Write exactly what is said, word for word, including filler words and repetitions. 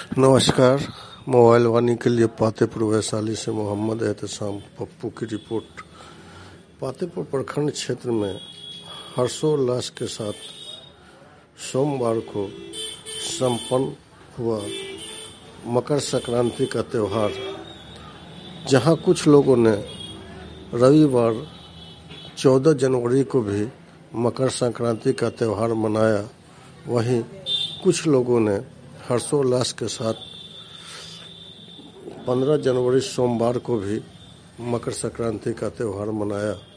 नमस्कार। मोबाइल वाणी के लिए पातेपुर वैशाली से मोहम्मद एहतसाम पप्पू की रिपोर्ट। पातेपुर प्रखंड क्षेत्र में हर्षोल्लास के साथ सोमवार को संपन्न हुआ मकर संक्रांति का त्यौहार, जहां कुछ लोगों ने रविवार चौदह जनवरी को भी मकर संक्रांति का त्यौहार मनाया, वहीं कुछ लोगों ने हर्षोल्लास के साथ पंद्रह जनवरी सोमवार को भी मकर संक्रांति का त्यौहार मनाया।